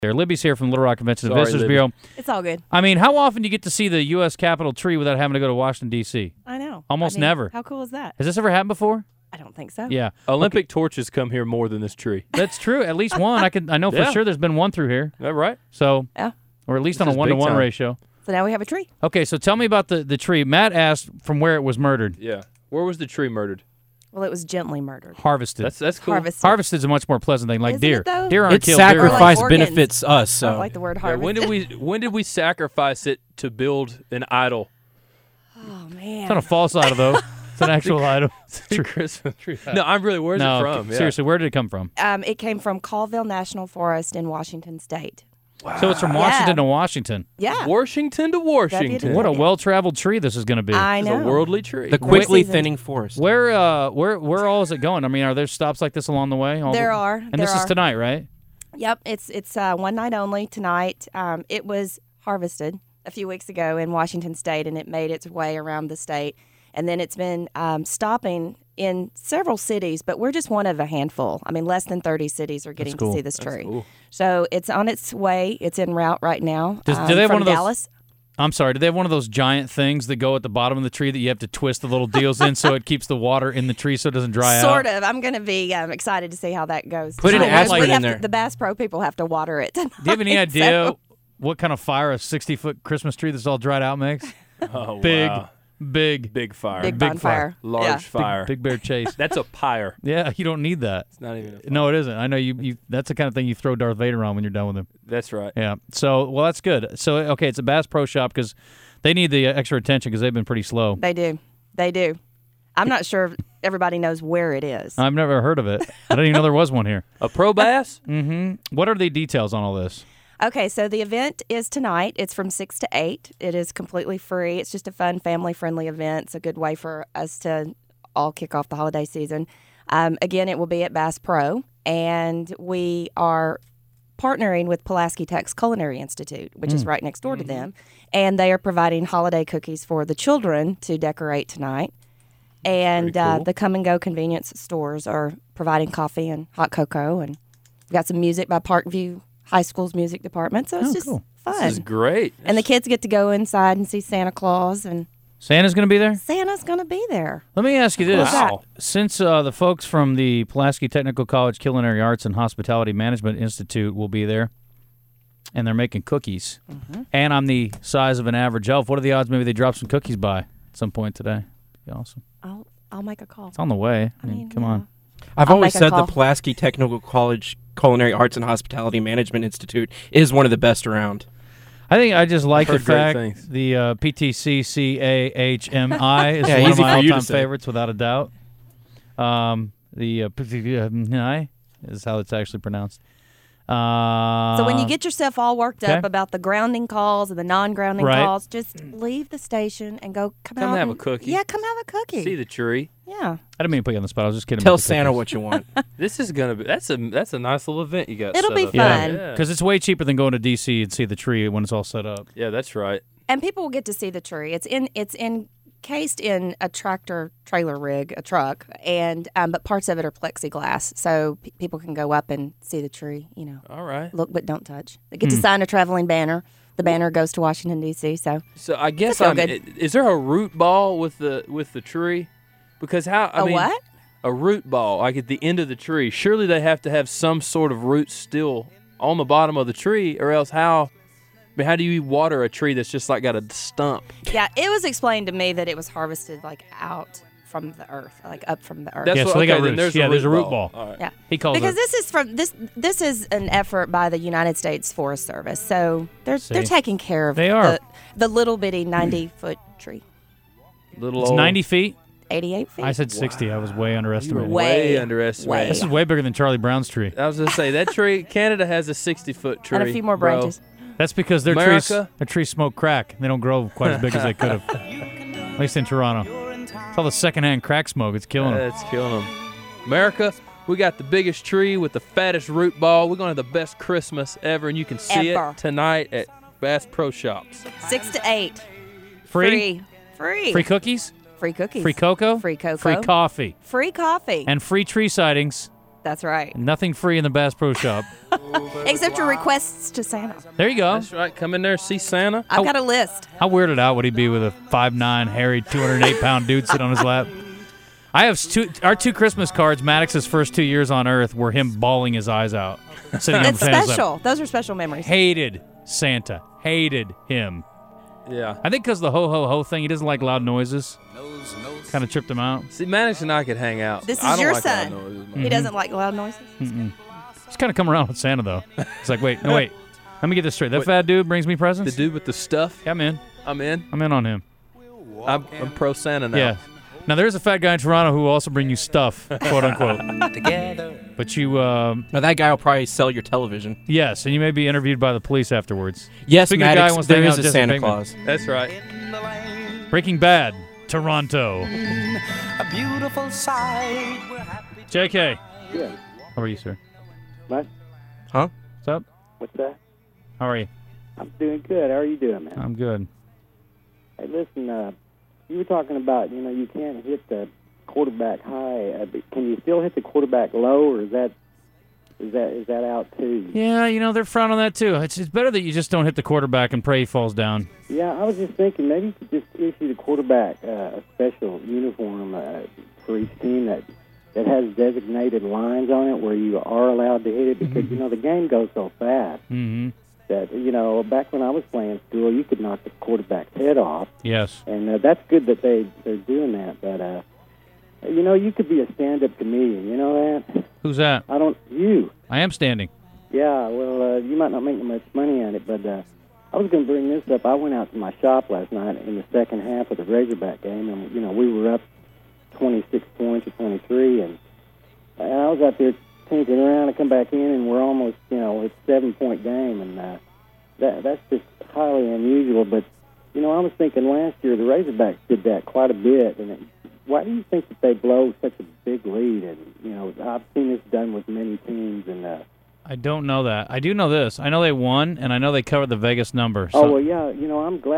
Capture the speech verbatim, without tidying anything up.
There, Libby's here from Little Rock Convention and Sorry, Visitors Libby. Bureau. It's all good. I mean, how often do you get to see the U S Capitol tree without having to go to Washington, D C? I know. Almost I mean, never. How cool is that? Has this ever happened before? I don't think so. Yeah. Olympic torches come here more than this tree. That's true. At least one. I can. I know for Yeah. sure there's been one through here. Is that right? So, Yeah. or at least This on a is big one-to-one time. ratio. So now we have a tree. Okay, so tell me about the, the tree. Matt asked from where it was murdered. Yeah. Where was the tree murdered? Well, it was gently murdered. Harvested. That's that's cool. Harvested. Harvested is a much more pleasant thing, like Isn't deer. it, though? Deer aren't Its killed. Deer are- sacrifice Or like organs. benefits us. I don't So like the word Yeah, harvest. when did we when did we sacrifice it to build an idol? Oh, man. It's not a false idol, though. It's an actual idol. The Christmas tree. No, I'm really. Where's no, it from? Yeah. seriously, where did it come from? Um, it came from Colville National Forest in Washington State. So it's from Washington Yeah. to Washington. Yeah. Washington to Washington. What a well-traveled tree this is going to be. I It's know. a worldly tree. the quickly season. thinning forest. Where, uh, where, where all is it going? I mean, are there stops like this along the way? All There the- are. And There this is are. tonight, right? Yep, it's it's uh, one night only tonight. Um, it was harvested a few weeks ago in Washington State, and it made its way around the state. And then it's been um, stopping in several cities, but we're just one of a handful. I mean, less than thirty cities are getting cool. to see this tree. cool. So it's on its way. It's en route right now Does- um, do they have from one of those- Dallas. I'm sorry. Do they have one of those giant things that go at the bottom of the tree that you have to twist the little deals in so it keeps the water in the tree so it doesn't dry out? Sort of. I'm going to be um, excited to see how that goes. Put an tonight. aspirin We in have there. To, the Bass Pro people have to water it. Do you have any tonight, idea so- what kind of fire a sixty-foot Christmas tree that's all dried out makes? Oh, Big, wow. big, Big fire. Big, Big bonfire. Large Yeah. fire. big bear chase. That's a pyre. Yeah, you don't need that. It's not even. A No, it isn't. I know you, you. That's the kind of thing you throw Darth Vader on when you're done with him. That's right. Yeah. So, well, that's good. So, okay, it's a Bass Pro Shop because they need the uh, extra attention because they've been pretty slow. They do. They do. I'm not sure if everybody knows where it is. I've never heard of it. I didn't even know there was one here. A pro bass? Mm-hmm. What are the details on all this? Okay, so the event is tonight. It's from six to eight. It is completely free. It's just a fun, family-friendly event. It's a good way for us to all kick off the holiday season. Um, again, it will be at Bass Pro, and we are partnering with Pulaski Tech's Culinary Institute, which is right next door to them, and they are providing holiday cookies for the children to decorate tonight. And pretty uh, cool. the Come and Go convenience stores are providing coffee and hot cocoa, and we've got some music by Parkview High School's music department, so it's Oh, just cool. fun. This is great. And the kids get to go inside and see Santa Claus, and Santa's going to be there? Santa's going to be there. Let me ask you this. Wow. Since uh, the folks from the Pulaski Technical College Culinary Arts and Hospitality Management Institute will be there, and they're making cookies, Mm-hmm. and I'm the size of an average elf, what are the odds maybe they drop some cookies by at some point today? Be awesome. I'll I'll make a call. It's on the way. I I mean, mean, come yeah. on. I've I'll always make a said call. the Pulaski Technical College Culinary Arts and Hospitality Management Institute is one of the best around. I think I just like the heard great fact things. the uh, P T C C A H M I is Yeah, one of easy my for you to all-time say. favorites, without a doubt. Um, the uh, P T C I is how it's actually pronounced. Uh, So when you get yourself all worked okay. up about the grounding calls and the non-grounding Right. calls, just leave the station and go come, Come out have a and- cookie. Yeah, come have a cookie. See the tree. yeah. I didn't mean to put you on the spot. I was just kidding. Tell about the Santa cookies. what you want. This is gonna be. That's a that's a nice little event you got. It'll set be up. fun. Yeah. Because it's way cheaper than going to D C and see the tree when it's all set up. Yeah, that's right. And people will get to see the tree. It's in it's encased in a tractor trailer rig, a truck, and um, but parts of it are plexiglass, so pe people can go up and see the tree. You know, All right. look but don't touch. They get Hmm. to sign a traveling banner. The banner goes to Washington D C. So So I guess feel I'm. good. i- Is there a root ball with the with the tree? Because how I a mean, what? a root ball, like at the end of the tree. Surely they have to have some sort of roots still on the bottom of the tree, or else how? I mean, how do you water a tree that's just like got a stump? Yeah, it was explained to me that it was harvested like out from the earth, like up from the earth. That's Yeah, what, so they got okay, then roots. There's Yeah, a root there's a root ball. ball. All right. yeah. He calls Because it. this is from this this is an effort by the United States Forest Service, so they're See. they're taking care of They are. the, the little bitty ninety foot tree, Little It's old, ninety feet. eighty-eight feet. I said sixty. I was way You were underestimated. way, Way, underestimated. This is way bigger than Charlie Brown's tree. I was gonna say that tree. Canada has a sixty foot tree and a few more bro. branches. That's because their trees, America? their trees smoke crack. They don't grow quite as big as they could have. At least in Toronto. It's all the secondhand crack smoke. It's killing them. That's killing them. America, we got the biggest tree with the fattest root ball. We're going to have the best Christmas ever, and you can see Ever. it tonight at Bass Pro Shops. Six to eight. Free? Free. Free. Free cookies? Free cookies. Free cocoa? Free cocoa. Free coffee. Free coffee. And free tree sightings That's right. Nothing free in the Bass Pro Shop. Except your requests to Santa. There you go. That's right. Come in there, see Santa. I've got a list. How weirded out would he be with a five nine, hairy, two hundred eight pound dude sitting on his lap? I have two. Our two Christmas cards. Maddox's first two years on Earth were him bawling his eyes out, sitting on It's Santa's lap. special. Those are special memories. Hated Santa. Hated him. Yeah. I think because the ho ho ho thing, he doesn't like loud noises. Kind of tripped him out. See, Maddox and I could hang out. This is I don't your like loud son. noises, man. He doesn't like loud noises. He's kind of come around with Santa though. It's like, wait, no, wait. Let me get this straight. That Wait. fat dude brings me The presents. dude with the stuff. Yeah, I'm in. I'm in. I'm in on him. I'm, I'm pro Santa now. Yeah. Now there's a fat guy in Toronto who will also bring you stuff, quote unquote. But you, um, Now that guy will probably sell your television. yes, and you may be interviewed by the police afterwards. Yes, Speaking of guy who Maddox, wants to there hang is out a with Santa Jesse Pinkman. Claus. That's right. Breaking Bad, Toronto. A beautiful sight. We're happy. J K, Yeah. how are you, sir? What? Huh? What's up? What's that? How are you? I'm doing good. How are you doing, man? I'm good. Hey, listen, uh, you were talking about, you know, you can't hit the quarterback high. Uh, but can you still hit the quarterback low, or is that is that is that out too? Yeah, you know, they're frowning on that too. It's, it's better that you just don't hit the quarterback and pray he falls down. Yeah, I was just thinking maybe you could just issue the quarterback uh, a special uniform uh, for each team that that has designated lines on it where you are allowed to hit it, because you know the game goes so fast Mm-hmm. that, you know, back when I was playing school, you could knock the quarterback's head off. Yes. And uh, that's good that they, they're doing that. But, uh, you know, you could be a stand-up comedian. You know that? Who's that? I don't, you. I am standing. Yeah, well, uh, you might not make much money on it, but uh, I was going to bring this up. I went out to my shop last night in the second half of the Razorback game, and, you know, we were up twenty-six points or twenty-three, and I was out there tinkering around and come back in, and we're almost, you know, it's a seven-point game, and uh, that that's just highly unusual. But, you know, I was thinking last year the Razorbacks did that quite a bit, and it, why do you think that they blow such a big lead? And, you know, I've seen this done with many teams, and uh, I don't know that. I do know this. I know they won, and I know they covered the Vegas number. oh, So well, yeah, you know, I'm glad.